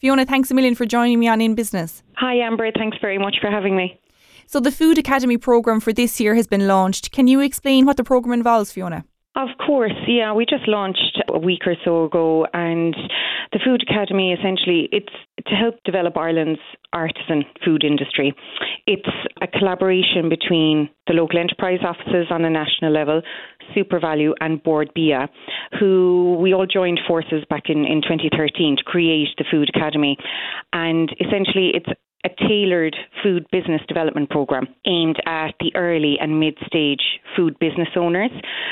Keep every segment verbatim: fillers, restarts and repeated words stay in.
Fiona, thanks a million for joining me on In Business. Hi Amber, thanks very much for having me. So the Food Academy programme for this year has been launched. Can you explain what the programme involves, Fiona? Of course, yeah. We just launched a week or so ago, and the Food Academy, essentially, it's to help develop Ireland's artisan food industry. It's a collaboration between the local enterprise offices on a national level, SuperValu and Board B I A, who we all joined forces back in, in twenty thirteen to create the Food Academy. And essentially, it's a tailored food business development programme aimed at the early and mid-stage food business owners.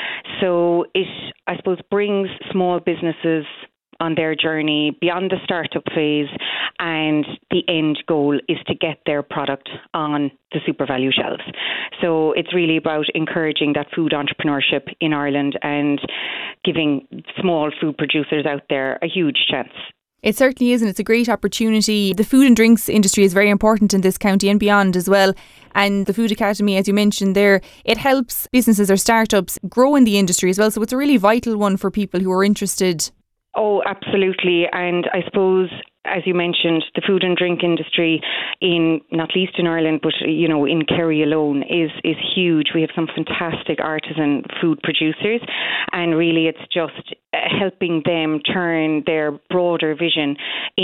So it, I suppose, brings small businesses on their journey beyond the startup phase, and the end goal is to get their product on the SuperValu shelves. So it's really about encouraging that food entrepreneurship in Ireland and giving small food producers out there a huge chance. It certainly is, and it's a great opportunity. The food and drinks industry is very important in this county and beyond as well. And the Food Academy, as you mentioned there, it helps businesses or startups grow in the industry as well. So it's a really vital one for people who are interested. Oh, absolutely. And I suppose, as you mentioned, the food and drink industry in, not least in Ireland, but, you know, in Kerry alone is, is huge. We have some fantastic artisan food producers, and really it's just helping them turn their broader vision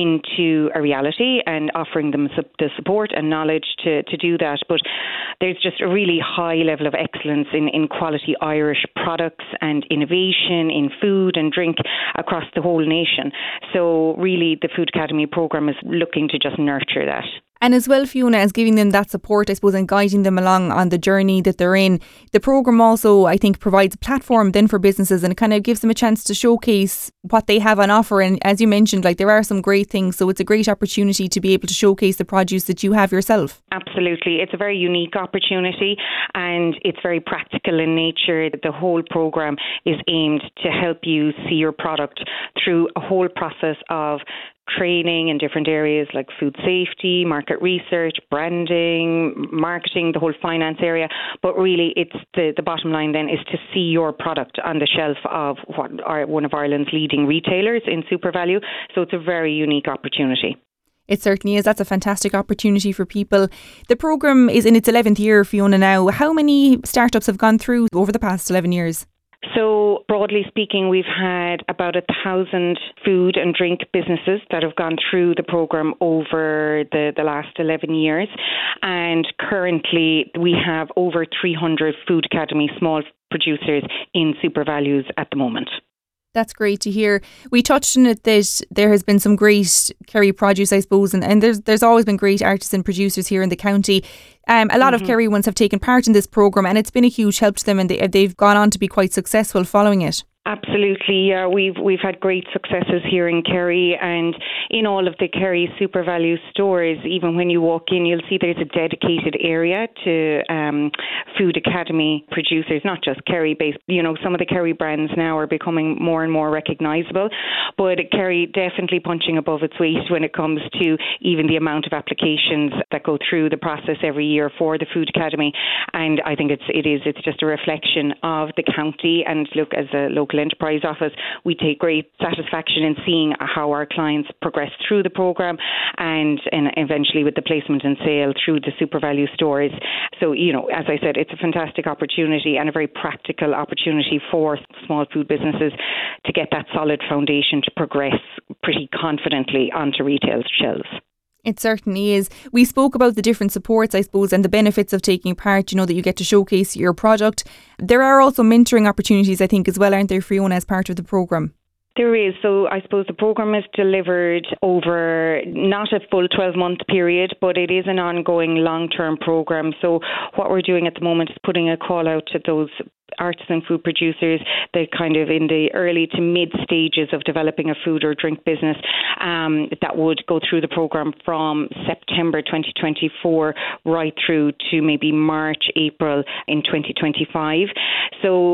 into a reality and offering them the support and knowledge to, to do that. But there's just a really high level of excellence in, in quality Irish products and innovation in food and drink across the whole nation. So really the Food Academy programme is looking to just nurture that. And as well, Fiona, as giving them that support, I suppose, and guiding them along on the journey that they're in. The programme also, I think, provides a platform then for businesses, and it kind of gives them a chance to showcase what they have on offer. And as you mentioned, like, there are some great things. So it's a great opportunity to be able to showcase the produce that you have yourself. Absolutely. It's a very unique opportunity, and it's very practical in nature. The whole programme is aimed to help you see your product through a whole process of training in different areas like food safety, market research, branding, marketing, the whole finance area. But really, it's the, the bottom line then is to see your product on the shelf of what are one of Ireland's leading retailers in SuperValu. So it's a very unique opportunity. It certainly is. That's a fantastic opportunity for people. The programme is in its eleventh year, Fiona, now. How many startups have gone through over the past eleven years? So broadly speaking, we've had about a thousand food and drink businesses that have gone through the programme over the, the last eleven years. And currently we have over three hundred Food Academy small producers in SuperValus at the moment. That's great to hear. We touched on it that there has been some great Kerry produce, I suppose, and, and there's there's always been great artisan producers here in the county. Um, a lot mm-hmm. of Kerry ones have taken part in this programme, and it's been a huge help to them, and they, they've gone on to be quite successful following it. Absolutely, yeah. We've we've had great successes here in Kerry, and in all of the Kerry SuperValu stores. Even when you walk in, you'll see there's a dedicated area to um, Food Academy producers, not just Kerry-based. You know, some of the Kerry brands now are becoming more and more recognisable, but Kerry definitely punching above its weight when it comes to even the amount of applications that go through the process every year for the Food Academy. And I think it's it is it's just a reflection of the county. And look, as a local enterprise office, we take great satisfaction in seeing how our clients progress through the programme and, and eventually with the placement and sale through the SuperValu stores. So, you know, as I said, it's a fantastic opportunity and a very practical opportunity for small food businesses to get that solid foundation to progress pretty confidently onto retail shelves. It certainly is. We spoke about the different supports, I suppose, and the benefits of taking part, you know, that you get to showcase your product. There are also mentoring opportunities, I think, as well, aren't there, Fiona, as part of the programme? There is. So I suppose the programme is delivered over not a full twelve-month period, but it is an ongoing long-term programme. So what we're doing at the moment is putting a call out to those artisan food producers, they kind of in the early to mid stages of developing a food or drink business, um, that would go through the programme from September twenty twenty-four right through to maybe March, April in twenty twenty-five. So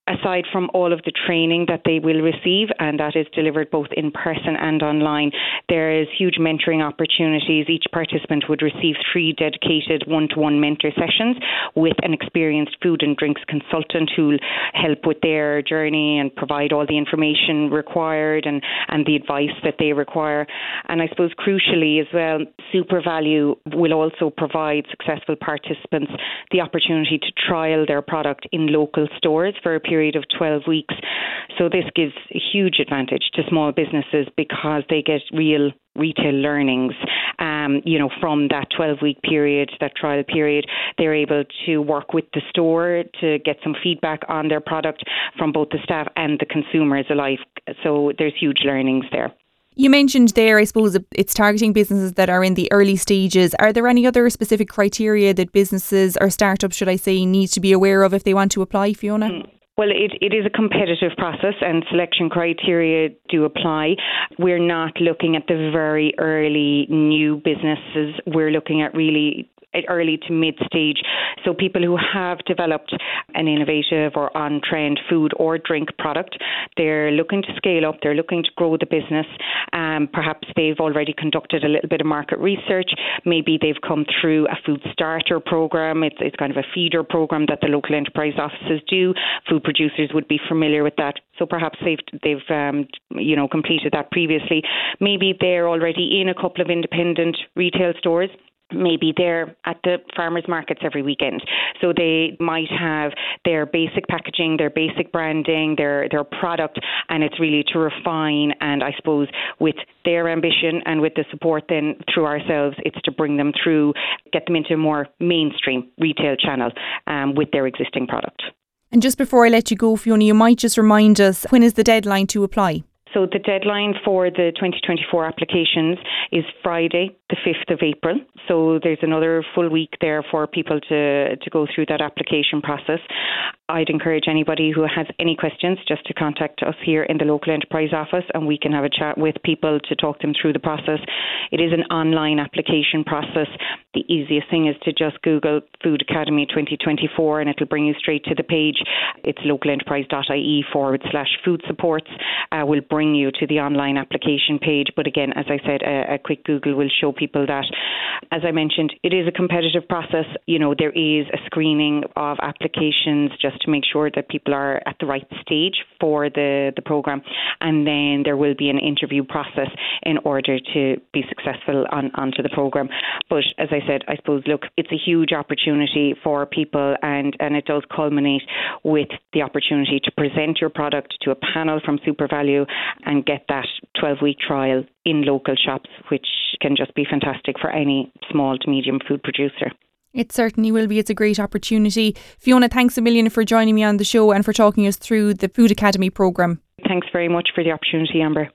aside from all of the training that they will receive, and that is delivered both in person and online, there is huge mentoring opportunities. Each participant would receive three dedicated one-to-one mentor sessions with an experienced food and drinks consultant who will help with their journey and provide all the information required and, and the advice that they require. And I suppose crucially as well, SuperValu will also provide successful participants the opportunity to trial their product in local stores for a period of twelve weeks. So this gives a huge advantage to small businesses because they get real retail learnings, um, you know, from that twelve-week period, that trial period. They're able to work with the store to get some feedback on their product from both the staff and the consumers alike. So there's huge learnings there. You mentioned there, I suppose, it's targeting businesses that are in the early stages. Are there any other specific criteria that businesses or startups, should I say, need to be aware of if they want to apply, Fiona? Mm. Well, it, it is a competitive process and selection criteria do apply. We're not looking at the very early new businesses. We're looking at really early to mid-stage. So people who have developed an innovative or on-trend food or drink product, they're looking to scale up, they're looking to grow the business. Um, perhaps they've already conducted a little bit of market research. Maybe they've come through a food starter program. It's, it's kind of a feeder program that the local enterprise offices do. Food producers would be familiar with that. So perhaps they've, they've um, you know, completed that previously. Maybe they're already in a couple of independent retail stores. Maybe they're at the farmers markets every weekend. So they might have their basic packaging, their basic branding, their, their product, and it's really to refine. And I suppose with their ambition and with the support then through ourselves, it's to bring them through, get them into a more mainstream retail channel um, with their existing product. And just before I let you go, Fiona, you might just remind us, when is the deadline to apply? So the deadline for the twenty twenty-four applications is Friday, the fifth of April. So there's another full week there for people to, to go through that application process. I'd encourage anybody who has any questions just to contact us here in the local enterprise office and we can have a chat with people to talk them through the process. It is an online application process. The easiest thing is to just Google Food Academy twenty twenty-four and it'll bring you straight to the page. It's localenterprise.ie forward slash food supports. Uh, will bring you to the online application page. But again, as I said, a, a quick Google will show people that. As I mentioned, it is a competitive process. You know, there is a screening of applications just to make sure that people are at the right stage for the, the programme. And then there will be an interview process in order to be successful on onto the programme. But as I said, I suppose, look, it's a huge opportunity for people and, and it does culminate with the opportunity to present your product to a panel from SuperValu and get that twelve-week trial in local shops, which can just be fantastic for any small to medium food producer. It certainly will be. It's a great opportunity. Fiona, thanks a million for joining me on the show and for talking us through the Food Academy programme. Thanks very much for the opportunity, Amber.